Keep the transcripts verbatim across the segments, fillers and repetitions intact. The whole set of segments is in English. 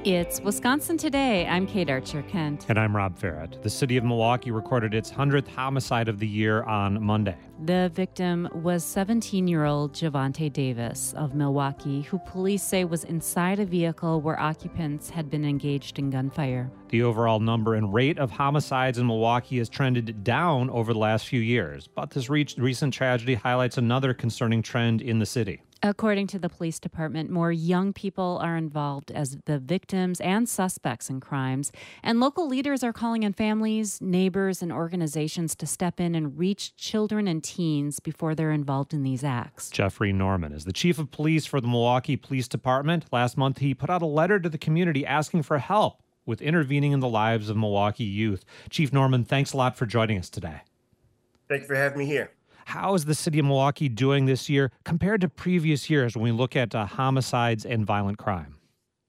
It's Wisconsin Today. I'm Kate Archer Kent. And I'm Rob Farrett. The city of Milwaukee recorded its hundredth homicide of the year on Monday. The victim was seventeen-year-old Javante Davis of Milwaukee, who police say was inside a vehicle where occupants had been engaged in gunfire. The overall number and rate of homicides in Milwaukee has trended down over the last few years, but this re- recent tragedy highlights another concerning trend in the city. According to the police department, more young people are involved as the victims and suspects in crimes, and local leaders are calling on families, neighbors, and organizations to step in and reach children and teens before they're involved in these acts. Jeffrey Norman is the chief of police for the Milwaukee Police Department. Last month, he put out a letter to the community asking for help with intervening in the lives of Milwaukee youth. Chief Norman, thanks a lot for joining us today. Thank you for having me here. How is the city of Milwaukee doing this year compared to previous years when we look at uh, homicides and violent crime?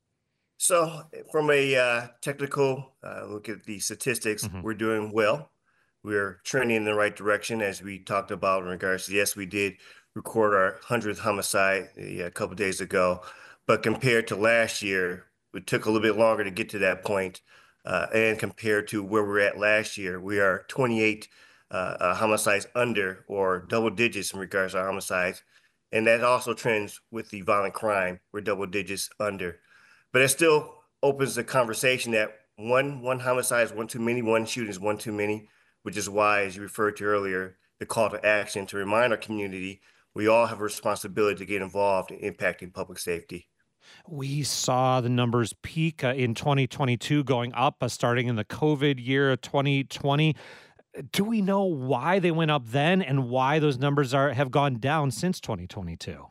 So from a uh, technical uh, look at the statistics, mm-hmm. we're doing well. We're trending in the right direction, as we talked about in regards to, yes, we did record our hundredth homicide a couple days ago, but compared to last year, it took a little bit longer to get to that point. Uh, and compared to where we were at last year, we are twenty-eight Uh, uh, homicides under or double digits in regards to homicides. And that also trends with the violent crime. We're double digits under. But it still opens the conversation that one one homicide is one too many, one shooting is one too many, which is why, as you referred to earlier, the call to action to remind our community we all have a responsibility to get involved in impacting public safety. We saw the numbers peak uh, in twenty twenty-two, going up uh, starting in the COVID year of twenty twenty. Do we know why they went up then and why those numbers are have gone down since twenty twenty-two?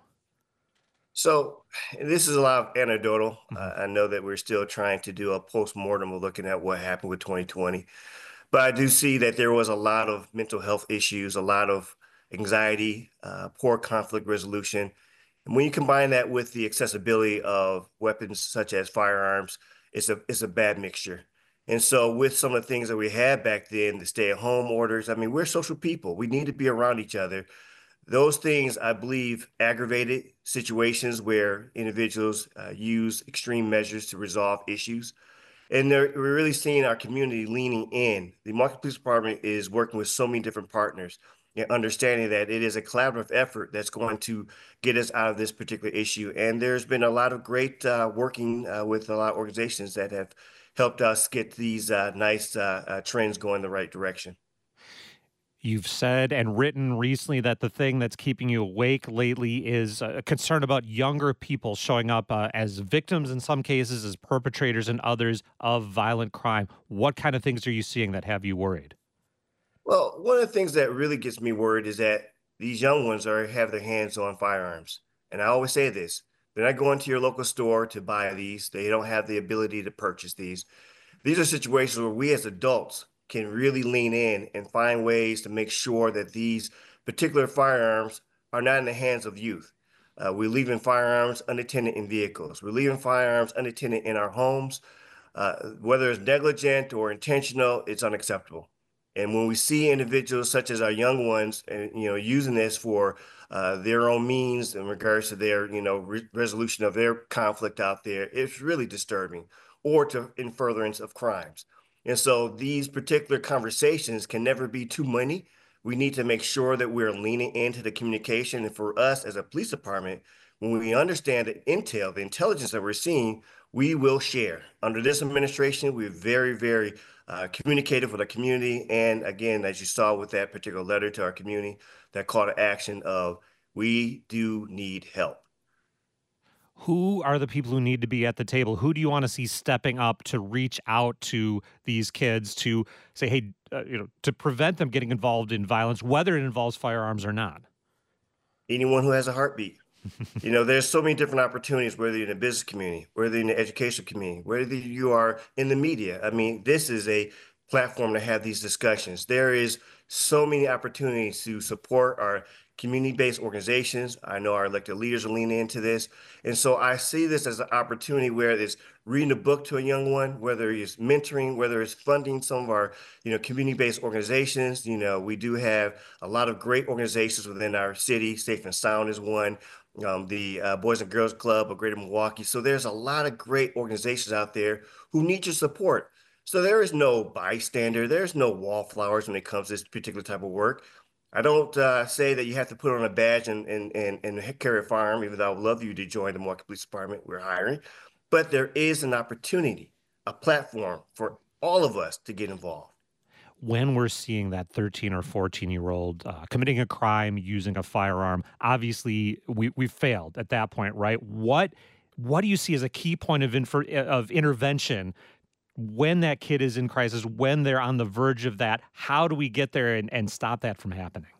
So this is a lot of anecdotal. Mm-hmm. Uh, I know that we're still trying to do a postmortem of looking at what happened with twenty twenty. But I do see that there was a lot of mental health issues, a lot of anxiety, uh, poor conflict resolution. And when you combine that with the accessibility of weapons such as firearms, it's a it's a bad mixture. And so with some of the things that we had back then, the stay-at-home orders, I mean, we're social people. We need to be around each other. Those things, I believe, aggravated situations where individuals uh, use extreme measures to resolve issues. And we're really seeing our community leaning in. The Milwaukee Police Department is working with so many different partners and understanding that it is a collaborative effort that's going to get us out of this particular issue. And there's been a lot of great uh, working uh, with a lot of organizations that have helped us get these uh, nice uh, uh, trends going the right direction. You've said and written recently that the thing that's keeping you awake lately is a concern about younger people showing up uh, as victims in some cases, as perpetrators in others of violent crime. What kind of things are you seeing that have you worried? Well, one of the things that really gets me worried is that these young ones are have their hands on firearms. And I always say this. They're not going to your local store to buy these. They don't have the ability to purchase these. These are situations where we as adults can really lean in and find ways to make sure that these particular firearms are not in the hands of youth. Uh, we're leaving firearms unattended in vehicles. We're leaving firearms unattended in our homes. Uh, whether it's negligent or intentional, it's unacceptable. And when we see individuals such as our young ones, and you know, using this for uh, their own means in regards to their, you know, re- resolution of their conflict out there, it's really disturbing, or to in furtherance of crimes. And so these particular conversations can never be too many. We need to make sure that we're leaning into the communication. And for us as a police department, when we understand the intel, the intelligence that we're seeing, we will share. Under this administration, we're very, very uh, communicative with our community. And again, as you saw with that particular letter to our community, that call to action of we do need help. Who are the people who need to be at the table? Who do you want to see stepping up to reach out to these kids to say, hey, uh, you know, to prevent them getting involved in violence, whether it involves firearms or not? Anyone who has a heartbeat. You know, there's so many different opportunities, whether you're in the business community, whether you're in the education community, whether you are in the media. I mean, this is a platform to have these discussions. There is so many opportunities to support our community-based organizations. I know our elected leaders are leaning into this. And so I see this as an opportunity where it's reading a book to a young one, whether it's mentoring, whether it's funding some of our, you know, community-based organizations. You know, we do have a lot of great organizations within our city. Safe and Sound is one. um, the uh, Boys and Girls Club of Greater Milwaukee. So there's a lot of great organizations out there who need your support. So there is no bystander, there's no wallflowers when it comes to this particular type of work. I don't uh, say that you have to put on a badge and, and, and, and carry a firearm, even though I would love you to join the Milwaukee Police Department. We're hiring. But there is an opportunity, a platform for all of us to get involved. When we're seeing that thirteen or fourteen year old uh, committing a crime using a firearm, obviously we we failed at that point, right? What what do you see as a key point of infor- of intervention when that kid is in crisis, when they're on the verge of that? How do we get there and, and stop that from happening?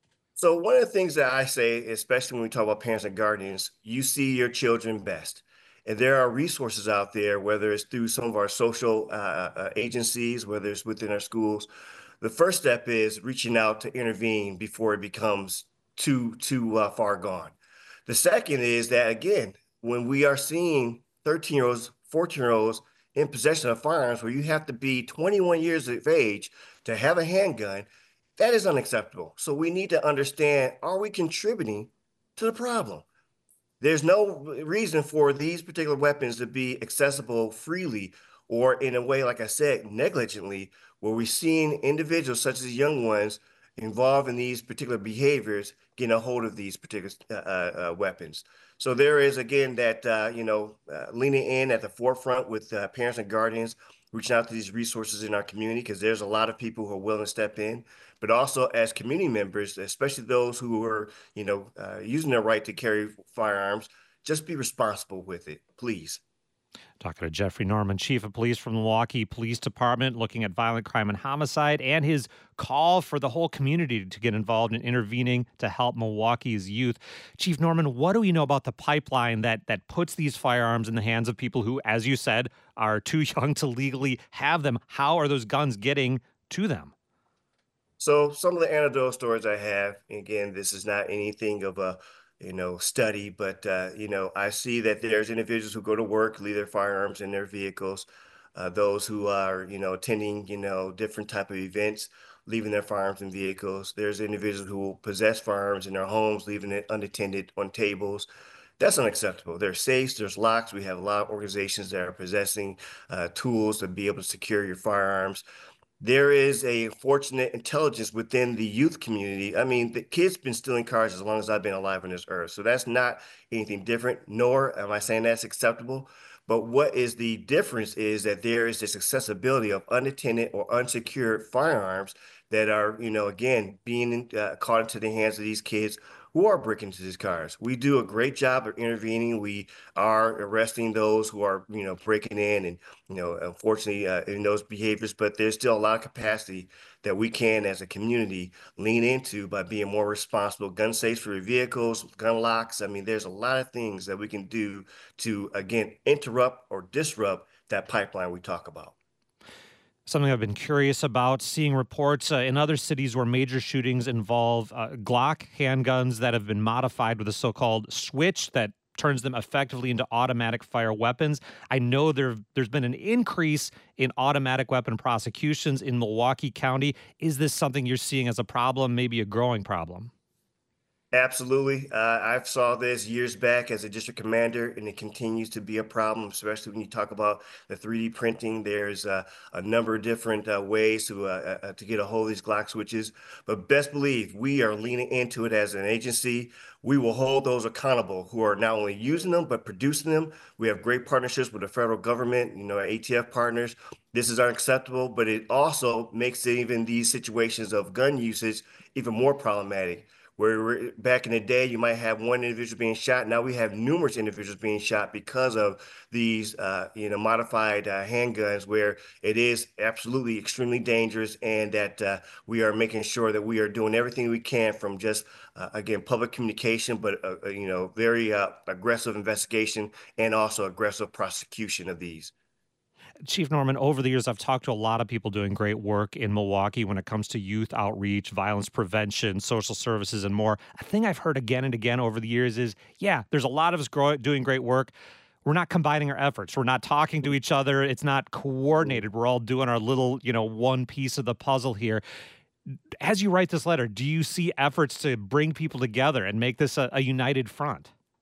So one of the things that I say, especially when we talk about parents and guardians, you see your children best. And there are resources out there, whether it's through some of our social uh, uh, agencies, whether it's within our schools. The first step is reaching out to intervene before it becomes too too uh, far gone. The second is that, again, when we are seeing thirteen year olds, fourteen year olds in possession of firearms, where you have to be twenty-one years of age to have a handgun, that is unacceptable. So we need to understand, are we contributing to the problem? There's no reason for these particular weapons to be accessible freely or in a way, like I said, negligently, where we're seeing individuals such as young ones involved in these particular behaviors getting a hold of these particular uh, uh, weapons. So there is, again, that, uh, you know, uh, leaning in at the forefront with uh, parents and guardians, reaching out to these resources in our community, because there's a lot of people who are willing to step in, but also as community members, especially those who are, you know, uh, using their right to carry firearms, just be responsible with it, please. Talking to Jeffrey Norman, Chief of Police from the Milwaukee Police Department, looking at violent crime and homicide and his call for the whole community to get involved in intervening to help Milwaukee's youth. Chief Norman, what do we know about the pipeline that that puts these firearms in the hands of people who, as you said, are too young to legally have them? How are those guns getting to them? So some of the anecdotal stories I have, again, this is not anything of a, you know, study, but, uh, you know, I see that there's individuals who go to work, leave their firearms in their vehicles, uh, those who are, you know, attending, you know, different type of events, leaving their firearms in vehicles. There's individuals who possess firearms in their homes, leaving it unattended on tables. That's unacceptable. There's safes, there's locks. We have a lot of organizations that are possessing uh, tools to be able to secure your firearms. There is a fortunate intelligence within the youth community. I mean, the kids been stealing cars as long as I've been alive on this earth. So that's not anything different, nor am I saying that's acceptable. But what is the difference is that there is this accessibility of unattended or unsecured firearms that are, you know, again, being uh, caught into the hands of these kids who are breaking into these cars. We do a great job of intervening. We are arresting those who are, you know, breaking in and, you know, unfortunately uh, in those behaviors, but there's still a lot of capacity that we can as a community lean into by being more responsible. Gun safes for your vehicles, gun locks. I mean, there's a lot of things that we can do to, again, interrupt or disrupt that pipeline we talk about. Something I've been curious about, seeing reports uh, in other cities where major shootings involve uh, Glock handguns that have been modified with a so-called switch that turns them effectively into automatic fire weapons. I know there, there's been an increase in automatic weapon prosecutions in Milwaukee County. Is this something you're seeing as a problem, maybe a growing problem? Absolutely. Uh, I saw this years back as a district commander, and it continues to be a problem, especially when you talk about the three D printing. There's uh, a number of different uh, ways to uh, uh, to get a hold of these Glock switches. But best believe we are leaning into it as an agency. We will hold those accountable who are not only using them, but producing them. We have great partnerships with the federal government, you know, our A T F partners. This is unacceptable, but it also makes even these situations of gun usage even more problematic. Where back in the day, you might have one individual being shot. Now we have numerous individuals being shot because of these, uh, you know, modified uh, handguns, where it is absolutely extremely dangerous, and that uh, we are making sure that we are doing everything we can from just, uh, again, public communication, but, uh, uh, you know, very uh, aggressive investigation and also aggressive prosecution of these. Chief Norman, over the years, I've talked to a lot of people doing great work in Milwaukee when it comes to youth outreach, violence prevention, social services, and more. A thing I've heard again and again over the years is, yeah, there's a lot of us grow, doing great work. We're not combining our efforts. We're not talking to each other. It's not coordinated. We're all doing our little, you know, one piece of the puzzle here. As you write this letter, do you see efforts to bring people together and make this a, a united front?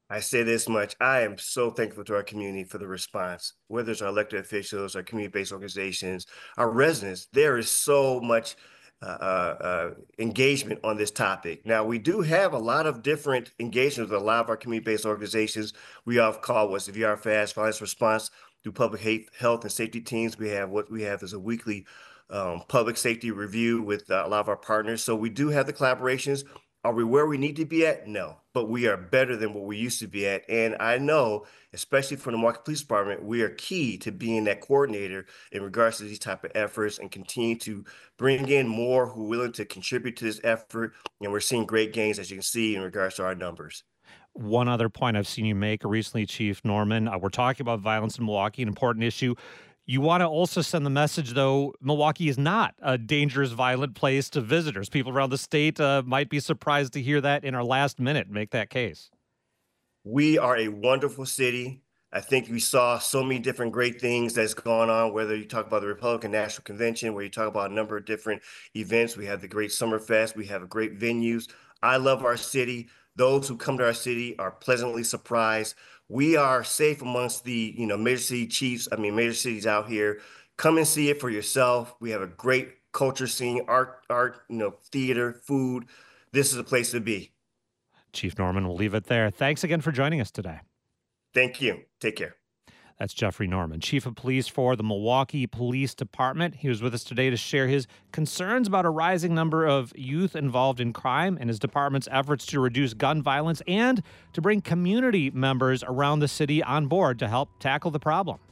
I say this much. I am so thankful to our community for the response, whether it's our elected officials, our community-based organizations, our residents. There is so much uh, uh, uh, engagement on this topic. Now, we do have a lot of different engagements with a lot of our community-based organizations. We have called what's the V R Fast Violence Response through public health and safety teams. We have what we have is a weekly um, public safety review with uh, a lot of our partners. So we do have the collaborations. Are we where we need to be at? No, but we are better than what we used to be at. And I know, especially for the Milwaukee Police Department, we are key to being that coordinator in regards to these type of efforts and continue to bring in more who are willing to contribute to this effort. And we're seeing great gains, as you can see, in regards to our numbers. One other point I've seen you make recently, Chief Norman, uh, we're talking about violence in Milwaukee, an important issue. You want to also send the message, though, Milwaukee is not a dangerous, violent place to visitors. People around the state uh, might be surprised to hear that in our last minute, make that case. We are a wonderful city. I think we saw so many different great things that's going on, whether you talk about the Republican National Convention, where you talk about a number of different events. We have the great Summerfest. We have great venues. I love our city. Those who come to our city are pleasantly surprised. We are safe amongst the, you know, major city chiefs. I mean, major cities out here. Come and see it for yourself. We have a great culture scene, art, art, you know, theater, food. This is a place to be. Chief Norman, we'll leave it there. Thanks again for joining us today. Thank you. Take care. That's Jeffrey Norman, Chief of Police for the Milwaukee Police Department. He was with us today to share his concerns about a rising number of youth involved in crime and his department's efforts to reduce gun violence and to bring community members around the city on board to help tackle the problem.